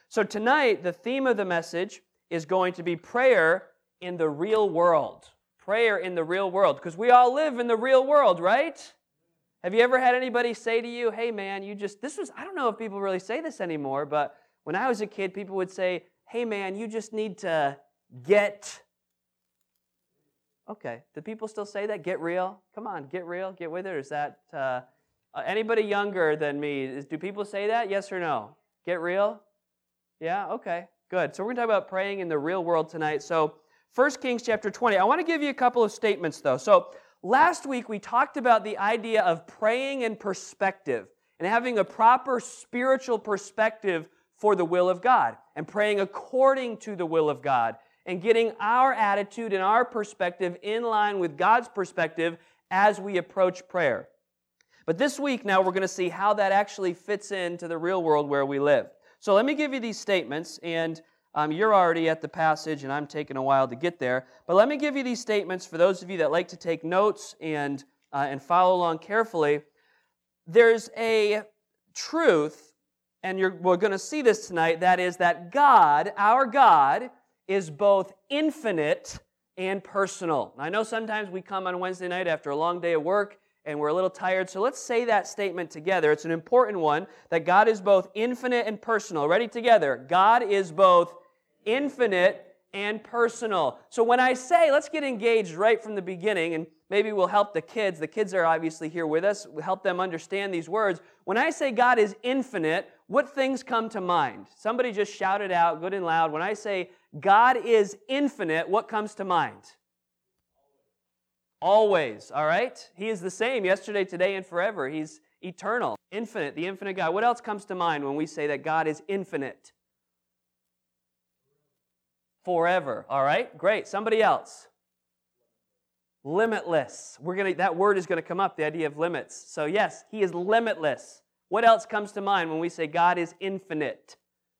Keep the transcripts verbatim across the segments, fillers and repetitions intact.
So tonight, the theme of the message is going to be prayer in the real world. Prayer in the real world, because we all live in the real world, right? Have you ever had anybody say to you, hey man, you just, this was, I don't know if people really say this anymore, but when I was a kid, people would say, hey man, you just need to get, okay, do people still say that? Get real? Come on, get real, get with it. Or is that, uh, anybody younger than me, is, do people say that? Yes or no? Get real? Yeah, okay, good. So we're going to talk about praying in the real world tonight. So First Kings chapter twenty. I want to give you a couple of statements though. So last week we talked about the idea of praying in perspective and having a proper spiritual perspective for the will of God and praying according to the will of God and getting our attitude and our perspective in line with God's perspective as we approach prayer. But this week now we're going to see how that actually fits into the real world where we live. So let me give you these statements, and um, you're already at the passage and I'm taking a while to get there. But let me give you these statements for those of you that like to take notes and, uh, and follow along carefully. There's a truth, and you're, we're going to see this tonight, that is that God, our God, is both infinite and personal. I know sometimes we come on Wednesday night after a long day of work and we're a little tired, so let's say that statement together. It's an important one, that God is both infinite and personal. Ready together? God is both infinite and personal. So when I say, let's get engaged right from the beginning, and maybe we'll help the kids. The kids are obviously here with us. We'll help them understand these words. When I say God is infinite, what things come to mind? Somebody just shout it out good and loud. When I say God is infinite, what comes to mind? Always, all right? He is the same yesterday, today, and forever. He's eternal, infinite, the infinite God. What else comes to mind when we say that God is infinite? Forever, all right? Great. Somebody else? Limitless. We're gonna. That word is going to come up, the idea of limits. So yes, He is limitless. What else comes to mind when we say God is infinite?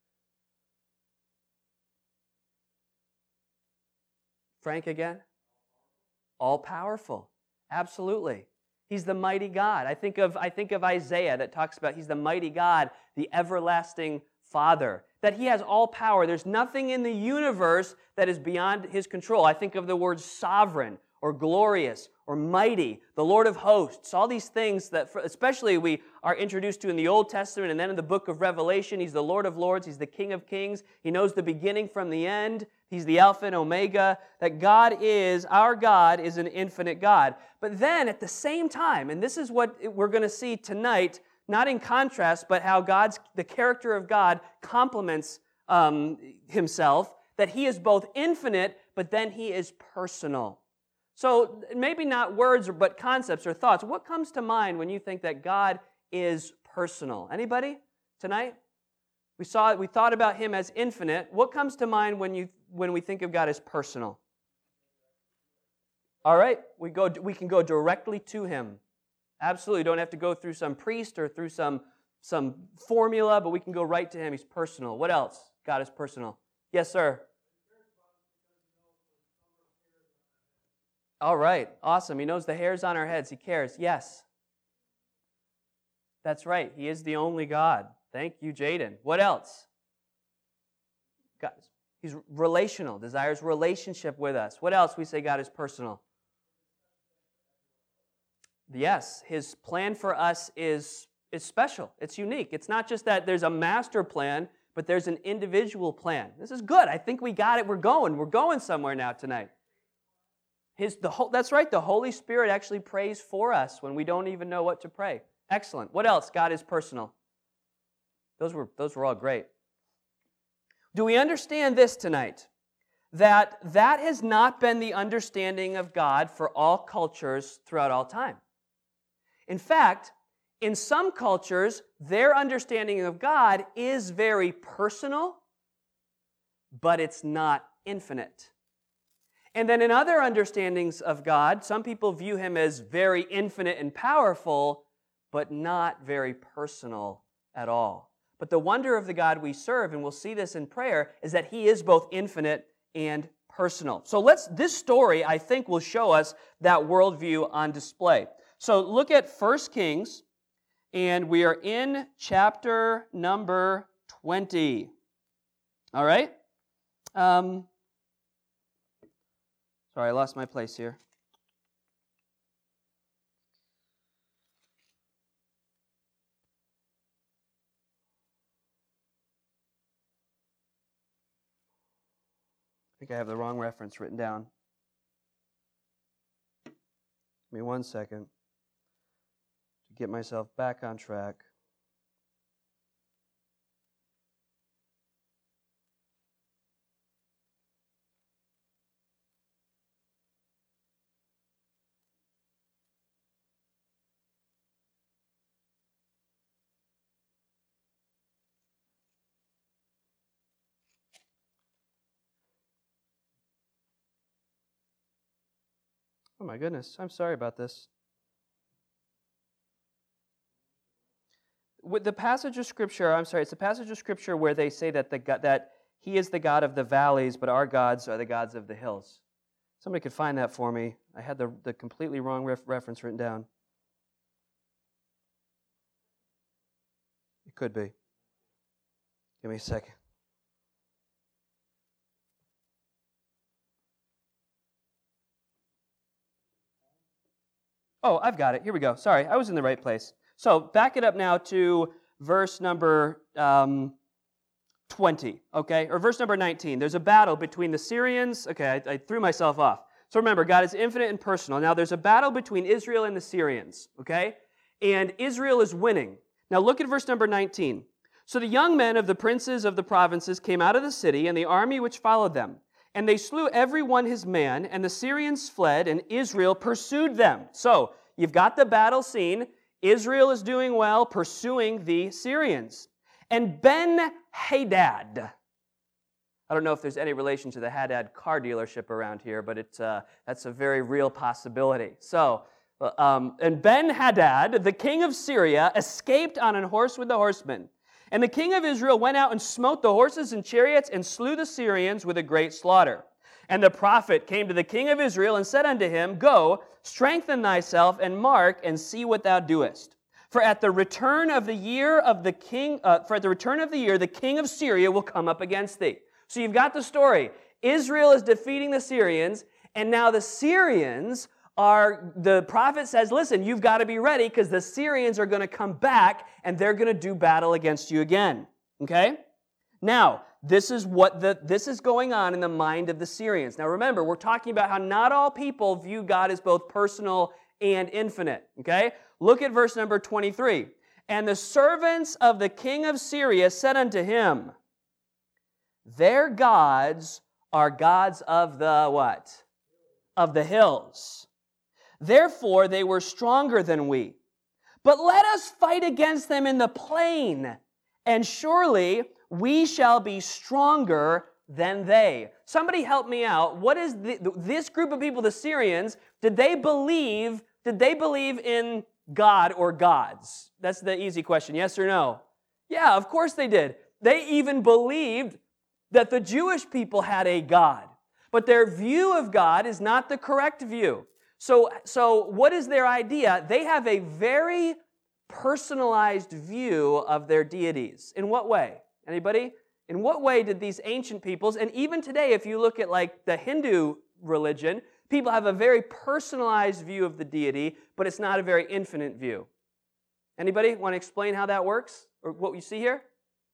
Frank again? All-powerful. Absolutely. He's the mighty God. I think of I think of Isaiah that talks about He's the mighty God, the everlasting Father, that He has all power. There's nothing in the universe that is beyond His control. I think of the words sovereign or glorious or mighty, the Lord of hosts, all these things that especially we are introduced to in the Old Testament and then in the book of Revelation. He's the Lord of lords. He's the King of kings. He knows the beginning from the end. He's the Alpha and Omega, that God is, our God is an infinite God. But then at the same time, and this is what we're going to see tonight, not in contrast, but how God's, the character of God complements um, Himself, that He is both infinite, but then He is personal. So maybe not words, but concepts or thoughts. What comes to mind when you think that God is personal? Anybody tonight? We saw we thought about Him as infinite. What comes to mind when you when we think of God as personal? All right, we go we can go directly to Him. Absolutely, don't have to go through some priest or through some some formula, but we can go right to Him. He's personal. What else? God is personal. Yes, sir. All right, awesome. He knows the hairs on our heads. He cares. Yes. That's right. He is the only God. Thank you, Jaden. What else? God, He's relational, desires relationship with us. What else? We say God is personal. Yes, His plan for us is, is special. It's unique. It's not just that there's a master plan, but there's an individual plan. This is good. I think we got it. We're going. We're going somewhere now tonight. His, the whole, that's right. The Holy Spirit actually prays for us when we don't even know what to pray. Excellent. What else? God is personal. Those were, those were all great. Do we understand this tonight? That that has not been the understanding of God for all cultures throughout all time. In fact, in some cultures, their understanding of God is very personal, but it's not infinite. And then in other understandings of God, some people view Him as very infinite and powerful, but not very personal at all. But the wonder of the God we serve, and we'll see this in prayer, is that He is both infinite and personal. So let's. This story, I think, will show us that worldview on display. So look at First Kings, and we are in chapter number twenty. All right? Um, sorry, I lost my place here. I think I have the wrong reference written down. Give me one second to get myself back on track. Oh my goodness, I'm sorry about this. With the passage of Scripture, I'm sorry, it's the passage of Scripture where they say that the God, that He is the God of the valleys, but our gods are the gods of the hills. Somebody could find that for me. I had the, the completely wrong ref, reference written down. It could be. Give me a second. Oh, I've got it. Here we go. Sorry, I was in the right place. So back it up now to verse number um, twenty, okay? Or verse number nineteen. There's a battle between the Syrians. Okay, I, I threw myself off. So remember, God is infinite and personal. Now there's a battle between Israel and the Syrians, okay? And Israel is winning. Now look at verse number nineteen. So the young men of the princes of the provinces came out of the city, and the army which followed them. And they slew every one his man, and the Syrians fled, and Israel pursued them. So, you've got the battle scene. Israel is doing well, pursuing the Syrians. And Ben-Hadad, I don't know if there's any relation to the Hadad car dealership around here, but it's, uh, that's a very real possibility. So, um, and Ben-Hadad, the king of Syria, escaped on a horse with the horsemen. And the king of Israel went out and smote the horses and chariots and slew the Syrians with a great slaughter. And the prophet came to the king of Israel and said unto him, Go, strengthen thyself, and mark, and see what thou doest. For at the return of the year of the king, uh, for at the return of the year, the king of Syria will come up against thee. So you've got the story. Israel is defeating the Syrians, and now the Syrians are, the prophet says, listen, you've got to be ready because the Syrians are going to come back and they're going to do battle against you again. Okay? Now, this is what the this is going on in the mind of the Syrians. Now remember, we're talking about how not all people view God as both personal and infinite. Okay? Look at verse number twenty-three. And the servants of the king of Syria said unto him, Their gods are gods of the what? Of the hills. Therefore they were stronger than we. But let us fight against them in the plain, and surely we shall be stronger than they. Somebody help me out. What is the, this group of people, the Syrians, did they believe, did they believe in God or gods? That's the easy question, yes or no? Yeah, of course they did. They even believed that the Jewish people had a God. But their view of God is not the correct view. So, so what is their idea? They have a very personalized view of their deities. In what way? Anybody? In what way did these ancient peoples, and even today, if you look at like the Hindu religion, people have a very personalized view of the deity, but it's not a very infinite view. Anybody want to explain how that works? Or what you see here?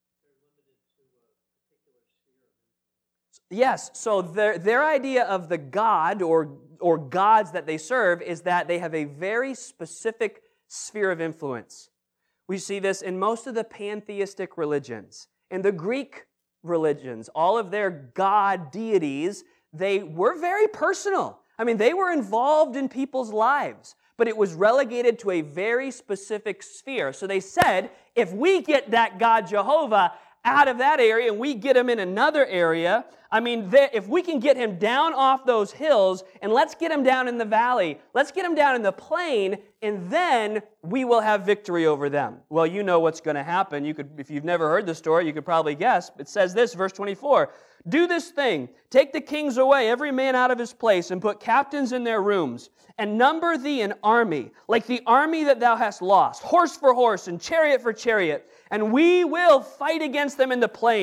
Yes, so their, their idea of the God or, or gods that they serve is that they have a very specific sphere of influence. We see this in most of the pantheistic religions. In the Greek religions, all of their god deities, they were very personal. I mean, they were involved in people's lives, but it was relegated to a very specific sphere. So they said, if we get that God Jehovah out of that area and we get him in another area, I mean, if we can get him down off those hills and let's get him down in the valley, let's get him down in the plain, and then we will have victory over them. Well, you know what's going to happen. You could, if you've never heard the story, you could probably guess. It says this, verse twenty-four, Do this thing, take the kings away, every man out of his place, and put captains in their rooms, and number thee an army, like the army that thou hast lost, horse for horse and chariot for chariot, and we will fight against them in the plain.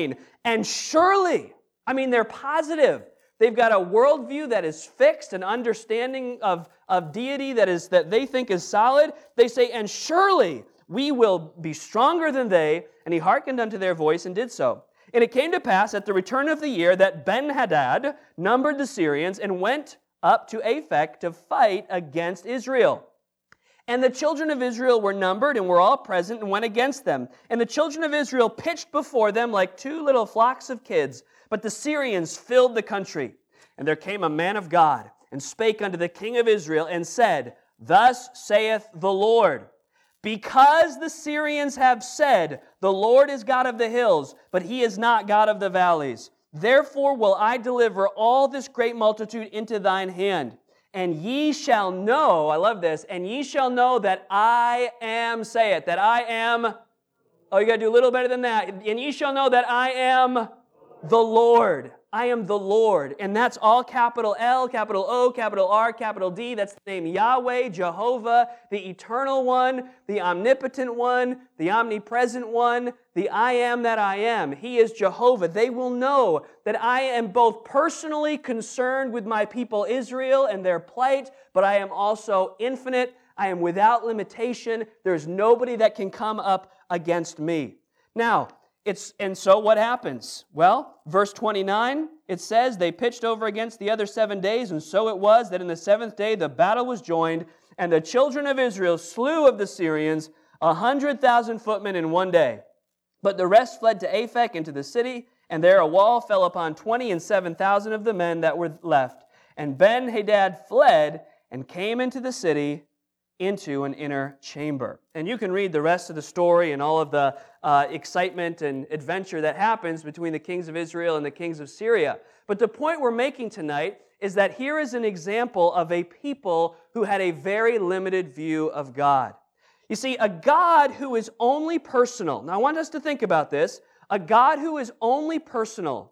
And surely, I mean, they're positive. They've got a worldview that is fixed, an understanding of, of deity that is that they think is solid. They say, and surely we will be stronger than they. And he hearkened unto their voice and did so. And it came to pass at the return of the year that Ben-Hadad numbered the Syrians and went up to Aphek to fight against Israel. And the children of Israel were numbered and were all present and went against them. And the children of Israel pitched before them like two little flocks of kids. But the Syrians filled the country. And there came a man of God and spake unto the king of Israel and said, Thus saith the Lord, because the Syrians have said, The Lord is God of the hills, but he is not God of the valleys. Therefore will I deliver all this great multitude into thine hand. And ye shall know, I love this, and ye shall know that I am, say it, that I am, oh, you got to do a little better than that. And ye shall know that I am the Lord. I am the Lord. And that's all capital L, capital O, capital R, capital D. That's the name Yahweh, Jehovah, the eternal one, the omnipotent one, the omnipresent one, the I am that I am. He is Jehovah. They will know that I am both personally concerned with my people Israel and their plight, but I am also infinite. I am without limitation. There's nobody that can come up against me. Now, It's, and so what happens? Well, verse twenty-nine, it says, They pitched over against the other seven days, and so it was that in the seventh day the battle was joined, and the children of Israel slew of the Syrians a hundred thousand footmen in one day. But the rest fled to Aphek into the city, and there a wall fell upon twenty and seven thousand of the men that were left. And Ben-Hadad fled and came into the city, into an inner chamber. And you can read the rest of the story and all of the uh, excitement and adventure that happens between the kings of Israel and the kings of Syria. But the point we're making tonight is that here is an example of a people who had a very limited view of God. You see, a God who is only personal. Now, I want us to think about this. A God who is only personal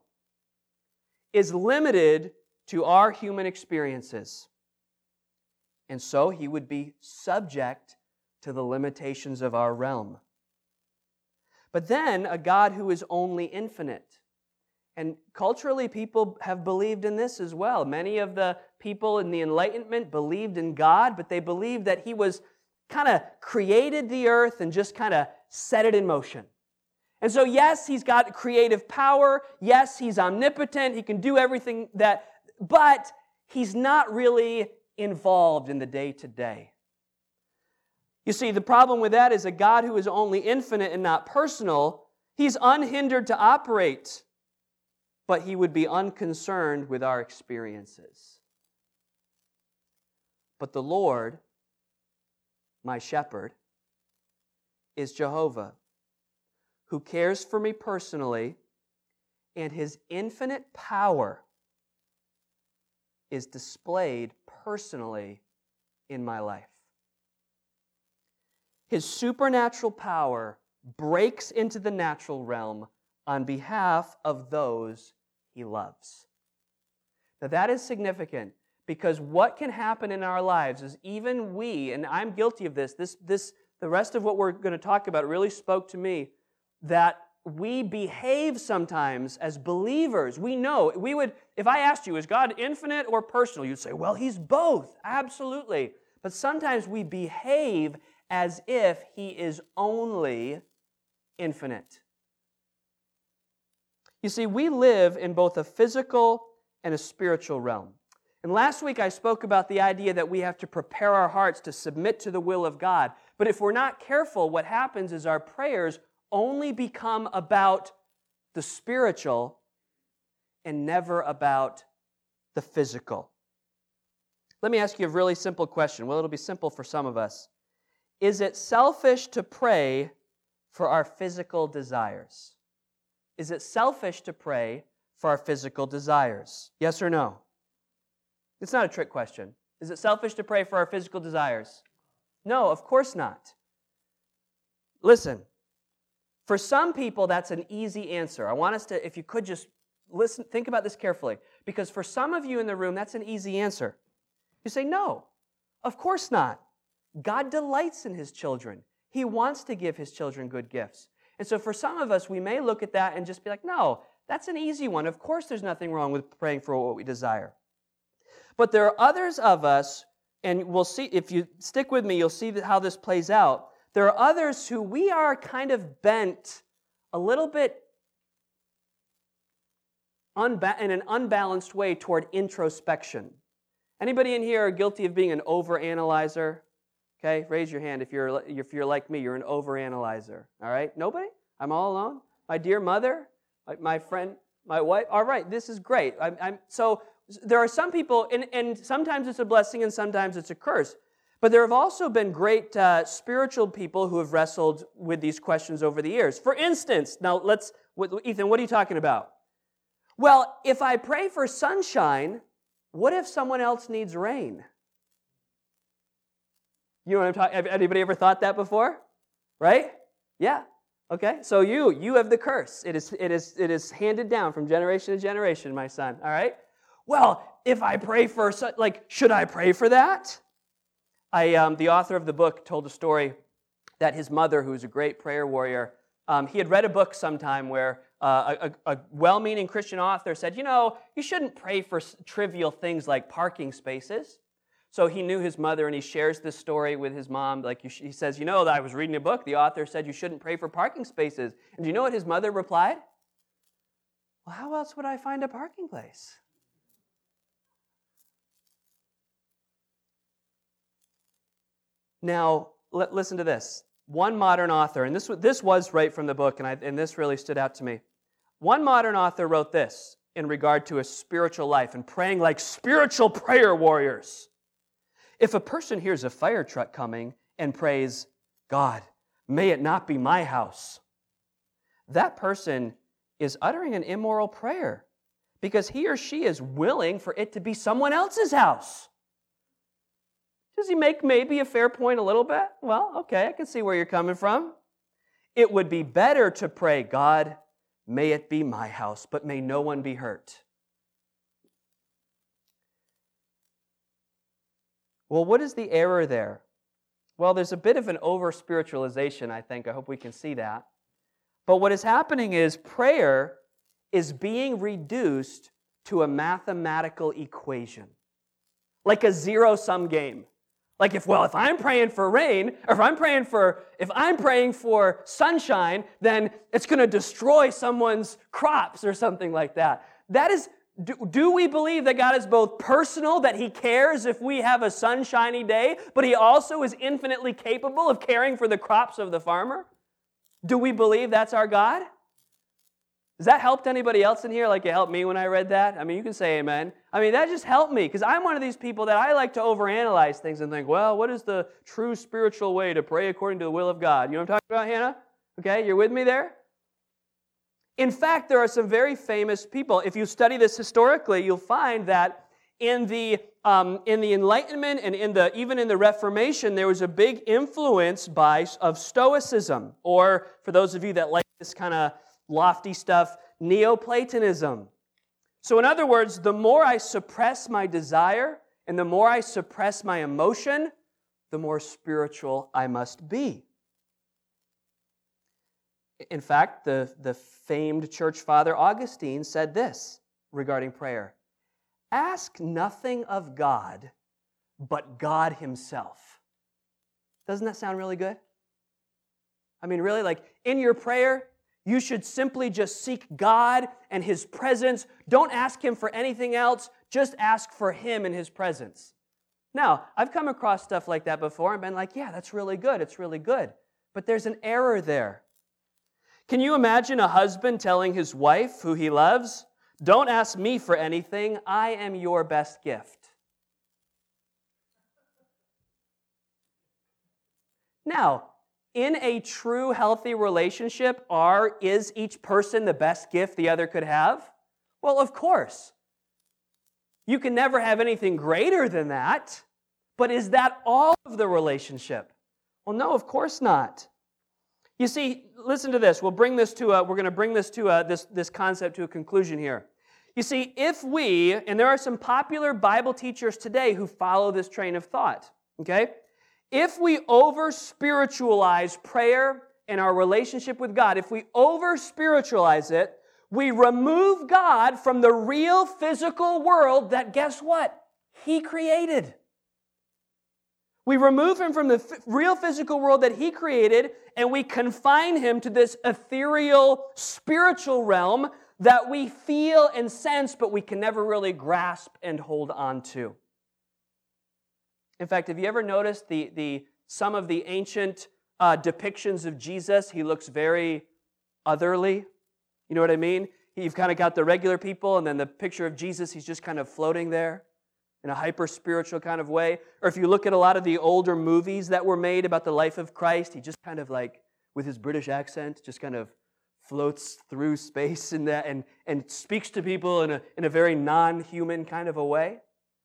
is limited to our human experiences. And so he would be subject to the limitations of our realm. But then a God who is only infinite. And culturally, people have believed in this as well. Many of the people in the Enlightenment believed in God, but they believed that he was kind of created the earth and just kind of set it in motion. And so, yes, he's got creative power. Yes, he's omnipotent. He can do everything that, but he's not really involved in the day-to-day. You see, the problem with that is a God who is only infinite and not personal, he's unhindered to operate, but he would be unconcerned with our experiences. But the Lord, my shepherd, is Jehovah, who cares for me personally, and his infinite power is displayed personally in my life. His supernatural power breaks into the natural realm on behalf of those he loves. Now that is significant because what can happen in our lives is even we, and I'm guilty of this, this, this, the rest of what we're going to talk about really spoke to me, that we behave sometimes as believers. We know, we would, if I asked you, is God infinite or personal? You'd say, well, he's both, absolutely. But sometimes we behave as if he is only infinite. You see, we live in both a physical and a spiritual realm. And last week I spoke about the idea that we have to prepare our hearts to submit to the will of God. But if we're not careful, what happens is our prayers only become about the spiritual and never about the physical. Let me ask you a really simple question. Well, it'll be simple for some of us. Is it selfish to pray for our physical desires? Is it selfish to pray for our physical desires? Yes or no? It's not a trick question. Is it selfish to pray for our physical desires? No, of course not. Listen. For some people, that's an easy answer. I want us to, if you could just listen, think about this carefully. Because for some of you in the room, that's an easy answer. You say, no, of course not. God delights in his children. He wants to give his children good gifts. And so for some of us, we may look at that and just be like, no, That's an easy one. Of course there's nothing wrong with praying for what we desire. But there are others of us, and we'll see, if you stick with me, you'll see how this plays out. There are others who we are kind of bent a little bit unba- in an unbalanced way toward introspection. Anybody in here are guilty of being an overanalyzer? Okay, raise your hand if you're if you're like me, you're an overanalyzer. All right, nobody? I'm all alone? My dear mother, my, my friend, my wife? All right, this is great. I'm, I'm, so there are some people, and, and sometimes it's a blessing and sometimes it's a curse. But there have also been great uh, spiritual people who have wrestled with these questions over the years. For instance, now let's, Ethan, what are you talking about? Well, if I pray for sunshine, what if someone else needs rain? You know what I'm talking? Have anybody ever thought that before? Right? Yeah. Okay. So you, you have the curse. It is, it is, it is handed down from generation to generation, my son. All right. Well, if I pray for, like, should I pray for that? I, um, the author of the book told a story that his mother, who's a great prayer warrior, um, he had read a book sometime where uh, a, a well-meaning Christian author said, you know, you shouldn't pray for trivial things like parking spaces. So he knew his mother, and he shares this story with his mom. Like he says, you know, I was reading a book. The author said you shouldn't pray for parking spaces. And do you know what his mother replied? Well, how else would I find a parking place? Now, l- listen to this. One modern author, and this, this was right from the book, and, I, and this really stood out to me. One modern author wrote this in regard to a spiritual life and praying like spiritual prayer warriors. If a person hears a fire truck coming and prays, God, may it not be my house, that person is uttering an immoral prayer because he or she is willing for it to be someone else's house. Does he make maybe a fair point a little bit? Well, okay, I can see where you're coming from. It would be better to pray, God, may it be my house, but may no one be hurt. Well, what is the error there? Well, there's a bit of an over-spiritualization, I think. I hope we can see that. But what is happening is prayer is being reduced to a mathematical equation, like a zero-sum game. Like if, well, if I'm praying for rain, or if I'm praying for, if I'm praying for sunshine, then it's going to destroy someone's crops or something like that. That is, do, do we believe that God is both personal, that He cares if we have a sunshiny day, but He also is infinitely capable of caring for the crops of the farmer? Do we believe that's our God? Has that helped anybody else in here like it helped me when I read that? I mean, you can say amen. I mean, that just helped me because I'm one of these people that I like to overanalyze things and think, well, what is the true spiritual way to pray according to the will of God? You know what I'm talking about, Hannah? Okay, you're with me there? In fact, there are some very famous people. If you study this historically, you'll find that in the um, in the Enlightenment and in the even in the Reformation, there was a big influence by of Stoicism, or for those of you that like this kind of lofty stuff, Neoplatonism. So in other words, the more I suppress my desire and the more I suppress my emotion, the more spiritual I must be. In fact, the, the famed church father Augustine said this regarding prayer: ask nothing of God but God Himself. Doesn't that sound really good? I mean, really, like in your prayer, you should simply just seek God and His presence. Don't ask Him for anything else. Just ask for Him and His presence. Now, I've come across stuff like that before and been like, yeah, that's really good. It's really good. But there's an error there. Can you imagine a husband telling his wife, who he loves, don't ask me for anything. I am your best gift. Now, in a true healthy relationship, are, is each person the best gift the other could have? Well, of course. You can never have anything greater than that. But is that all of the relationship? Well, no, of course not. You see, listen to this. We'll bring this to a, we're going to bring this to a, this, this concept to a conclusion here. You see, if we, and there are some popular Bible teachers today who follow this train of thought, okay? If we over-spiritualize prayer and our relationship with God, if we over-spiritualize it, We remove God from the real physical world that, guess what? He created. We remove him from the f- real physical world that he created, and we confine him to this ethereal spiritual realm that we feel and sense, but we can never really grasp and hold on to. In fact, have you ever noticed the, the some of the ancient uh, depictions of Jesus? He looks very otherly. You know what I mean? You've kind of got the regular people, and then the picture of Jesus, he's just kind of floating there in a hyper-spiritual kind of way. Or if you look at a lot of the older movies that were made about the life of Christ, he just kind of like, with his British accent, just kind of floats through space in that and, and speaks to people in a, in a very non-human kind of a way.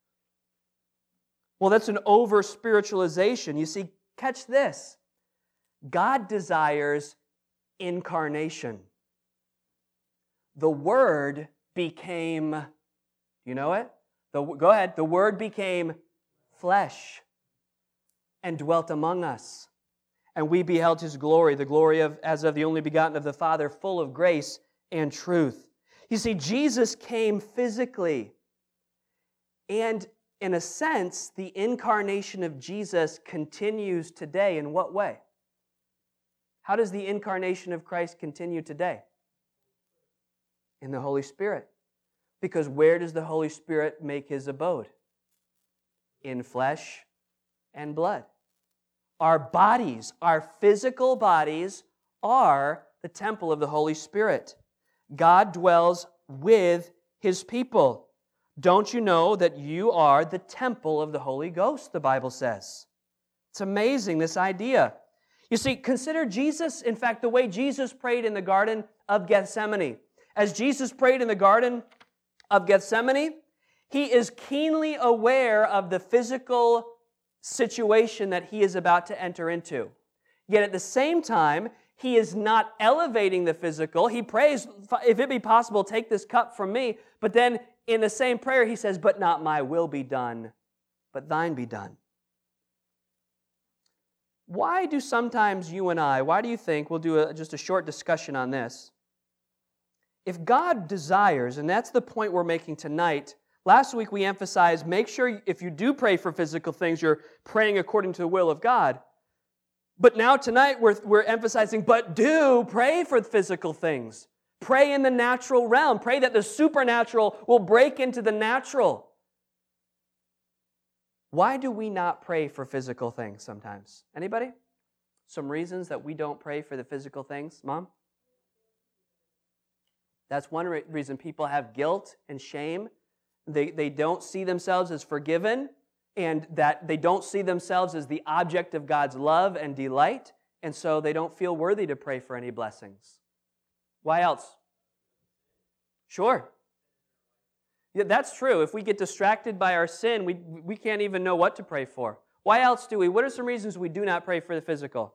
Well, that's an over-spiritualization. You see, catch this. God desires incarnation. The Word became, do you know it? The, go ahead. The Word became flesh and dwelt among us. And we beheld His glory, the glory of as of the only begotten of the Father, full of grace and truth. You see, Jesus came physically. And in a sense, the incarnation of Jesus continues today. In what way? How does the incarnation of Christ continue today? In the Holy Spirit. Because where does the Holy Spirit make His abode? In flesh and blood. Our bodies, our physical bodies, are the temple of the Holy Spirit. God dwells with His people. Don't you know that you are the temple of the Holy Ghost, the Bible says. It's amazing, this idea. You see, consider Jesus, in fact, the way Jesus prayed in the Garden of Gethsemane. As Jesus prayed in the Garden of Gethsemane, He is keenly aware of the physical situation that He is about to enter into. Yet at the same time, He is not elevating the physical. He prays, if it be possible, take this cup from me. But then in the same prayer, He says, but not my will be done, but thine be done. Why do sometimes you and I, why do you think, we'll do a, just a short discussion on this. If God desires, and that's the point we're making tonight, last week we emphasized, make sure if you do pray for physical things, you're praying according to the will of God. But now tonight we're, we're emphasizing, but do pray for physical things. Pray in the natural realm. Pray that the supernatural will break into the natural. Why do we not pray for physical things sometimes? Anybody? Some reasons that we don't pray for the physical things? Mom? That's one re- reason people have guilt and shame. They, they don't see themselves as forgiven, and that they don't see themselves as the object of God's love and delight, and so they don't feel worthy to pray for any blessings. Why else? Sure. Yeah, that's true. If we get distracted by our sin, we, we can't even know what to pray for. Why else do we? What are some reasons we do not pray for the physical?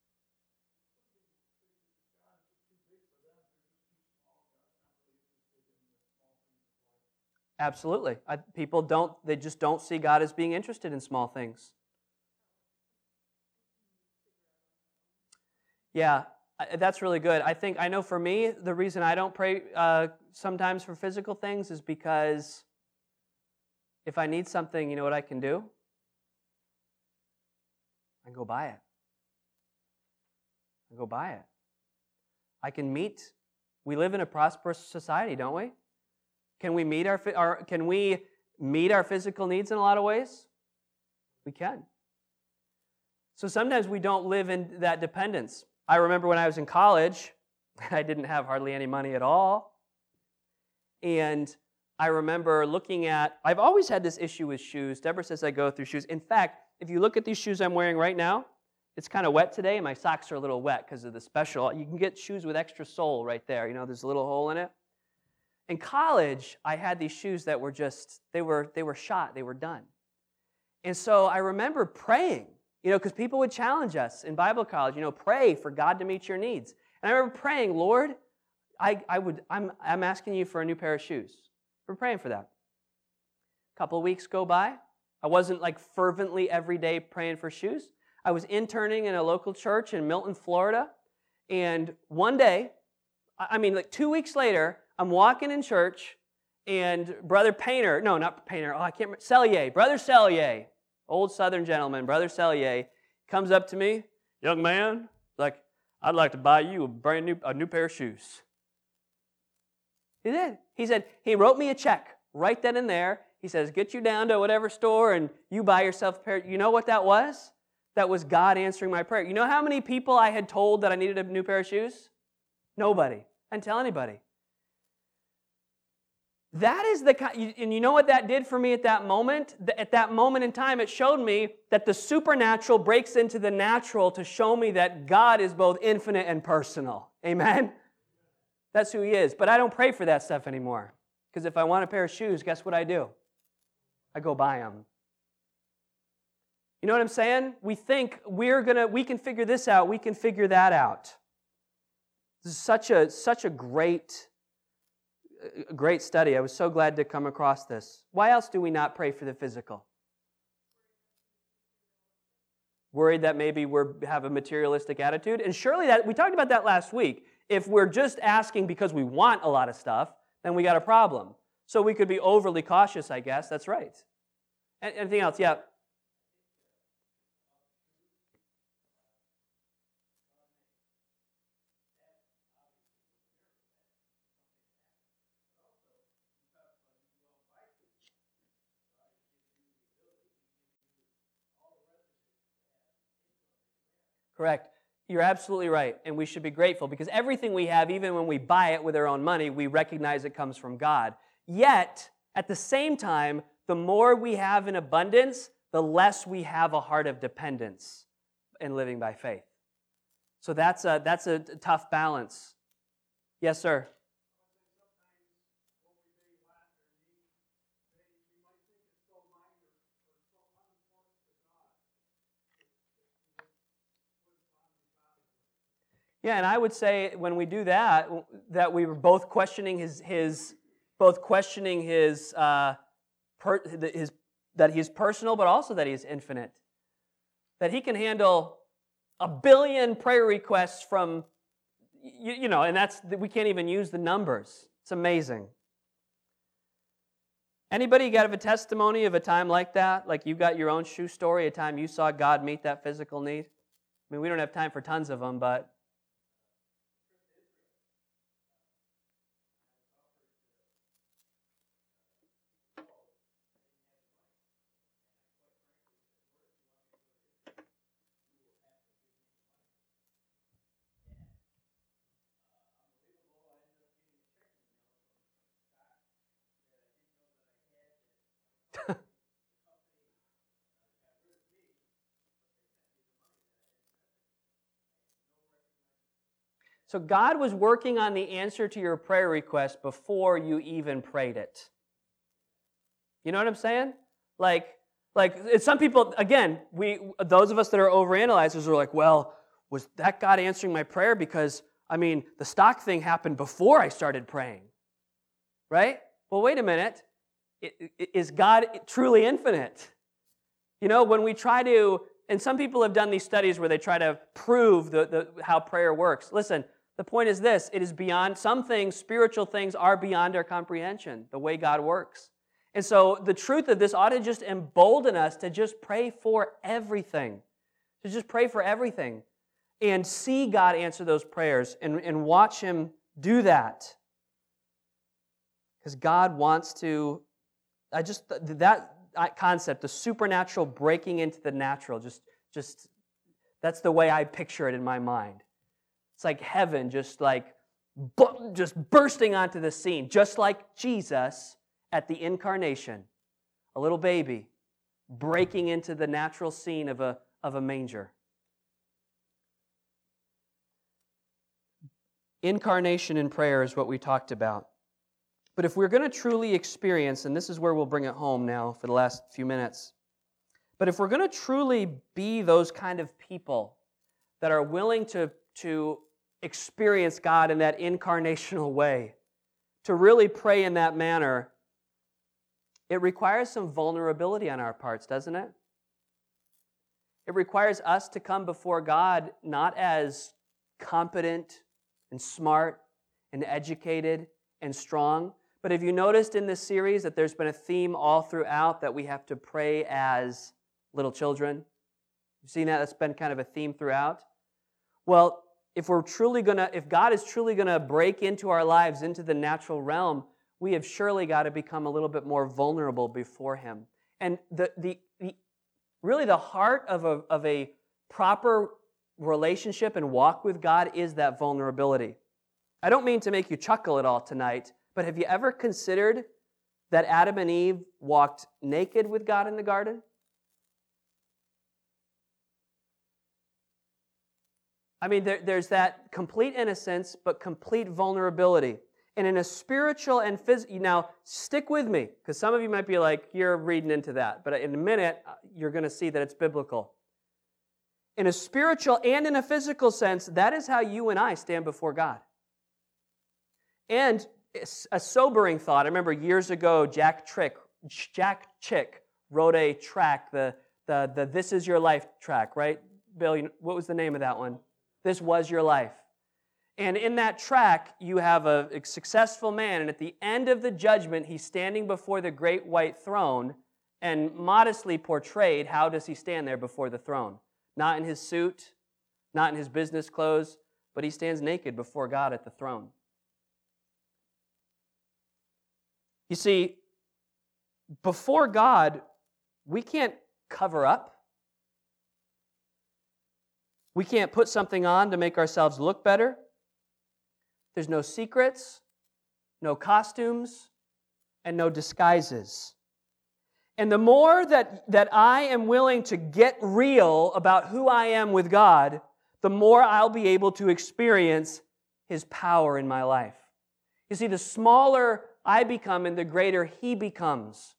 Absolutely. I, people don't, they just don't see God as being interested in small things. Yeah, that's really good. I think, I know for me, the reason I don't pray uh, sometimes for physical things is because if I need something, you know what I can do? I can go buy it. I can go buy it. I can meet, we live in a prosperous society, don't we? Can we meet our, our can we meet our physical needs in a lot of ways? We can. So sometimes we don't live in that dependence. I remember when I was in college, I didn't have hardly any money at all. And I remember looking at, I've always had this issue with shoes. Deborah says I go through shoes. In fact, if you look at these shoes I'm wearing right now, it's kind of wet today, and my socks are a little wet because of the special. You can get shoes with extra sole right there. You know, there's a little hole in it. In college, I had these shoes that were just, they were they were shot, they were done. And so I remember praying, you know, because people would challenge us in Bible college, you know, pray for God to meet your needs. And I remember praying, Lord, I, I would, I'm, I'm asking you for a new pair of shoes. We're praying for that. A couple of weeks go by. I wasn't like fervently every day praying for shoes. I was interning in a local church in Milton, Florida. And one day, I mean, like two weeks later, I'm walking in church, and Brother Painter, no, not Painter, oh, I can't remember, Sellier, Brother Sellier, old Southern gentleman, Brother Sellier, comes up to me, young man, like, I'd like to buy you a brand new, a new pair of shoes. He did. He said, he wrote me a check right then and there. He says, get you down to whatever store and you buy yourself a pair. You know what that was? That was God answering my prayer. You know how many people I had told that I needed a new pair of shoes? Nobody. I didn't tell anybody. That is the kind, and you know what that did for me at that moment? At that moment in time, it showed me that the supernatural breaks into the natural to show me that God is both infinite and personal. Amen? That's who He is. But I don't pray for that stuff anymore. Because if I want a pair of shoes, guess what I do? I go buy them. You know what I'm saying? We think we're gonna, we can figure this out, we can figure that out. This is such a such a great, a great study. I was so glad to come across this. Why else do we not pray for the physical? Worried that maybe we have a materialistic attitude? And surely that, we talked about that last week. If we're just asking because we want a lot of stuff, then we got a problem. So we could be overly cautious, I guess. That's right. Anything else? Yeah. Correct. You're absolutely right, and we should be grateful because everything we have, even when we buy it with our own money, we recognize it comes from God. Yet, at the same time, the more we have in abundance, the less we have a heart of dependence in living by faith. So that's a, that's a tough balance. Yes, sir? Yeah, and I would say when we do that, that we were both questioning his, his both questioning his, uh, per, his, that he's personal, but also that he's infinite. That he can handle a billion prayer requests from, you, you know, and that's, we can't even use the numbers. It's amazing. Anybody got a testimony of a time like that? Like you got your own shoe story, a time you saw God meet that physical need? I mean, we don't have time for tons of them, but so God was working on the answer to your prayer request before you even prayed it. You know what I'm saying? Like, like some people, again, we those of us that are overanalyzers are like, well, was that God answering my prayer? Because, I mean, the stock thing happened before I started praying. Right? Well, wait a minute. Is God truly infinite? You know, when we try to, and some people have done these studies where they try to prove the, the, how prayer works. Listen, the point is this, it is beyond, some things, spiritual things are beyond our comprehension, the way God works. And so the truth of this ought to just embolden us to just pray for everything. To just pray for everything. And see God answer those prayers and, and watch Him do that. Because God wants to, I just, that concept, the supernatural breaking into the natural, just, just, that's the way I picture it in my mind. It's like heaven just like, just bursting onto the scene, just like Jesus at the incarnation, a little baby breaking into the natural scene of a, of a manger. Incarnation in prayer is what we talked about. But if we're going to truly experience, and this is where we'll bring it home now for the last few minutes, but if we're going to truly be those kind of people that are willing to, to experience God in that incarnational way, to really pray in that manner, it requires some vulnerability on our parts, doesn't it? It requires us to come before God not as competent and smart and educated and strong. But have you noticed in this series that there's been a theme all throughout that we have to pray as little children? You've seen that? That's been kind of a theme throughout. Well, if we're truly gonna, if God is truly gonna break into our lives, into the natural realm, we have surely got to become a little bit more vulnerable before Him. And the the, the really the heart of a of a proper relationship and walk with God is that vulnerability. I don't mean to make you chuckle at all tonight, but have you ever considered that Adam and Eve walked naked with God in the garden? I mean, there, there's that complete innocence, but complete vulnerability. And in a spiritual and physical, now stick with me, because some of you might be like, you're reading into that. But in a minute, you're going to see that it's biblical. In a spiritual and in a physical sense, that is how you and I stand before God. And a sobering thought. I remember years ago, Jack Trick, Jack Chick wrote a track, the, the, the This Is Your Life track, right? Bill, you, what was the name of that one? This Was Your Life. And in that track, you have a, a successful man, and at the end of the judgment, he's standing before the great white throne, and modestly portrayed, how does he stand there before the throne? Not in his suit, not in his business clothes, but he stands naked before God at the throne. You see, before God, we can't cover up. We can't put something on to make ourselves look better. There's no secrets, no costumes, and no disguises. And the more that, that I am willing to get real about who I am with God, the more I'll be able to experience His power in my life. You see, the smaller I become and the greater He becomes,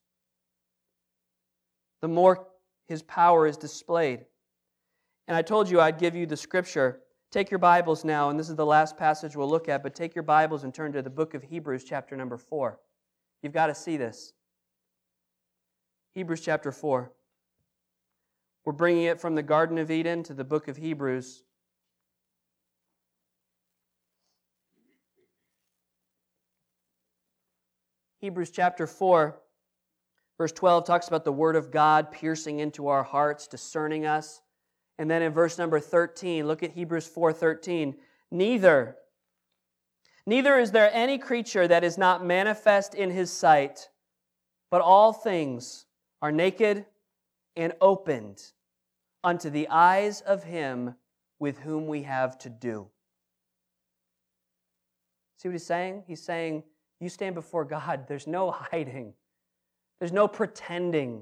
the more His power is displayed. And I told you I'd give you the scripture. Take your Bibles now, and this is the last passage we'll look at, but take your Bibles and turn to the book of Hebrews, chapter number four. You've got to see this. Hebrews chapter four. We're bringing it from the Garden of Eden to the book of Hebrews. Hebrews chapter four, verse twelve talks about the Word of God piercing into our hearts, discerning us. And then in verse number thirteen, look at Hebrews four thirteen. Neither, neither is there any creature that is not manifest in His sight, but all things are naked and opened unto the eyes of Him with whom we have to do. See what he's saying? He's saying, you stand before God, there's no hiding. There's no pretending.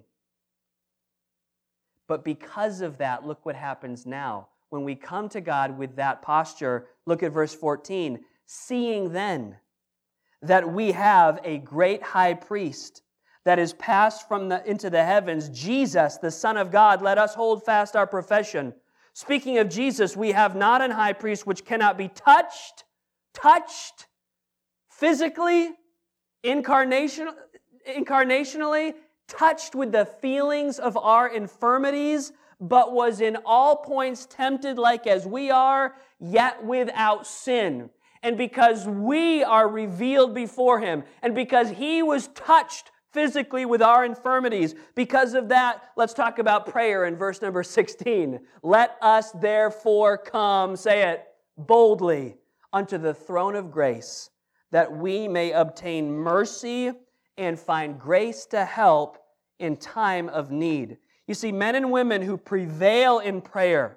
But because of that, look what happens now. When we come to God with that posture, look at verse fourteen. Seeing then that we have a great high priest that is passed from the, into the heavens, Jesus, the Son of God, let us hold fast our profession. Speaking of Jesus, we have not an high priest which cannot be touched, touched physically, incarnation, incarnationally, touched with the feelings of our infirmities, but was in all points tempted like as we are, yet without sin. And because we are revealed before Him, and because He was touched physically with our infirmities, because of that, let's talk about prayer in verse number sixteen. Let us therefore come, say it, boldly unto the throne of grace, that we may obtain mercy and find grace to help in time of need. You see, men and women who prevail in prayer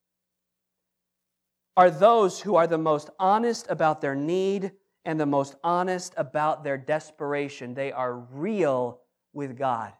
are those who are the most honest about their need and the most honest about their desperation. They are real with God.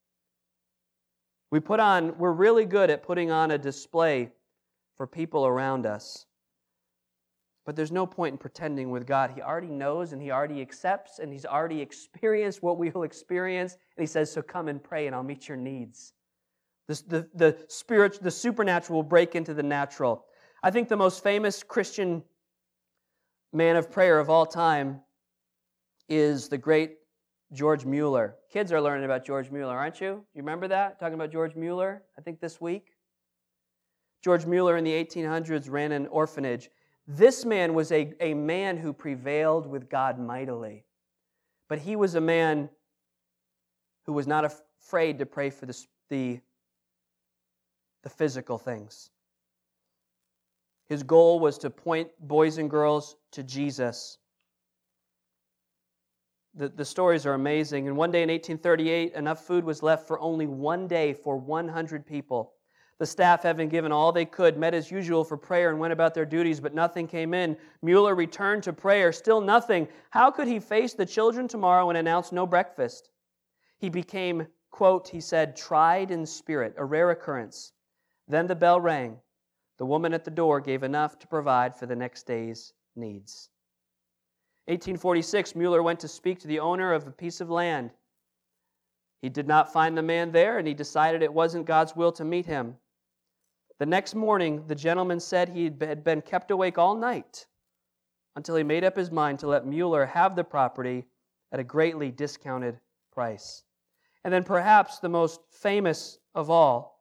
We put on, we're really good at putting on a display for people around us. But there's no point in pretending with God. He already knows and He already accepts and He's already experienced what we will experience. And He says, so come and pray and I'll meet your needs. The, the, the, spirit, the supernatural will break into the natural. I think the most famous Christian man of prayer of all time is the great George Mueller. Kids are learning about George Mueller, aren't you? You remember that? Talking about George Mueller, I think this week. George Mueller in the eighteen hundreds ran an orphanage. This man was a, a man who prevailed with God mightily. But he was a man who was not af- afraid to pray for the, the, the physical things. His goal was to point boys and girls to Jesus. The, the stories are amazing. And one day in eighteen thirty-eight, enough food was left for only one day for one hundred people. The staff, having given all they could, met as usual for prayer and went about their duties, but nothing came in. Mueller returned to prayer, still nothing. How could he face the children tomorrow and announce no breakfast? He became, quote, he said, tried in spirit, a rare occurrence. Then the bell rang. The woman at the door gave enough to provide for the next day's needs. eighteen forty-six, Mueller went to speak to the owner of a piece of land. He did not find the man there, and he decided it wasn't God's will to meet him. The next morning, the gentleman said he had been kept awake all night until he made up his mind to let Mueller have the property at a greatly discounted price. And then perhaps the most famous of all,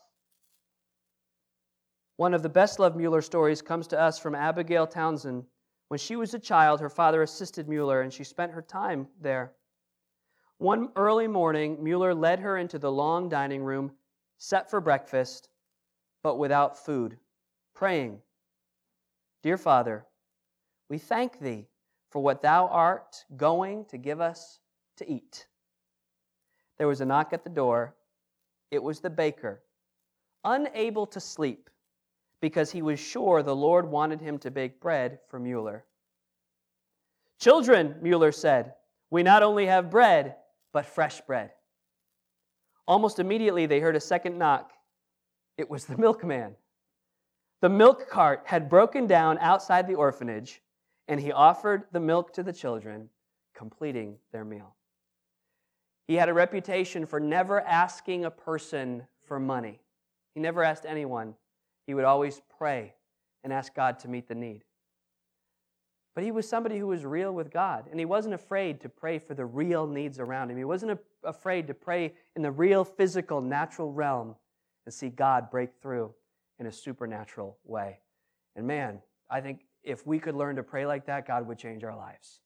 one of the best-loved Mueller stories comes to us from Abigail Townsend. When she was a child, her father assisted Mueller, and she spent her time there. One early morning, Mueller led her into the long dining room, set for breakfast, but without food, praying, "Dear Father, we thank Thee for what Thou art going to give us to eat." There was a knock at the door. It was the baker, unable to sleep, because he was sure the Lord wanted him to bake bread for Mueller. "Children," Mueller said, "we not only have bread, but fresh bread." Almost immediately they heard a second knock. It was the milkman. The milk cart had broken down outside the orphanage, and he offered the milk to the children, completing their meal. He had a reputation for never asking a person for money. He never asked anyone. He would always pray and ask God to meet the need. But he was somebody who was real with God, and he wasn't afraid to pray for the real needs around him. He wasn't afraid to pray in the real, physical, natural realm and see God break through in a supernatural way. And man, I think if we could learn to pray like that, God would change our lives.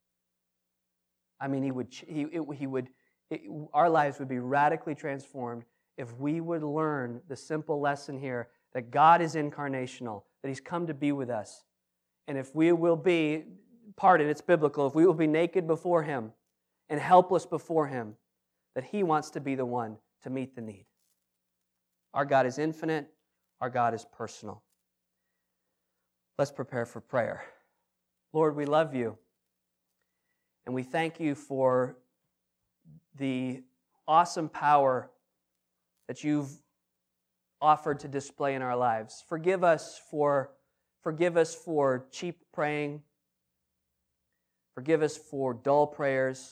I mean, he would. He, it, he would. It, our lives would be radically transformed if we would learn the simple lesson here that God is incarnational, that He's come to be with us. And if we will be, pardon, it's biblical, if we will be naked before Him and helpless before Him, that He wants to be the one to meet the need. Our God is infinite. Our God is personal. Let's prepare for prayer. Lord, we love You, and we thank You for the awesome power that You've offered to display in our lives. Forgive us for forgive us for cheap praying. Forgive us for dull prayers.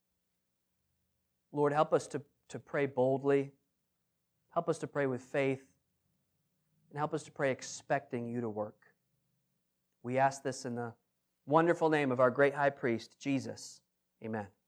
Lord, help us to, to pray boldly. Help us to pray with faith. And help us to pray expecting You to work. We ask this in the wonderful name of our great high priest, Jesus. Amen.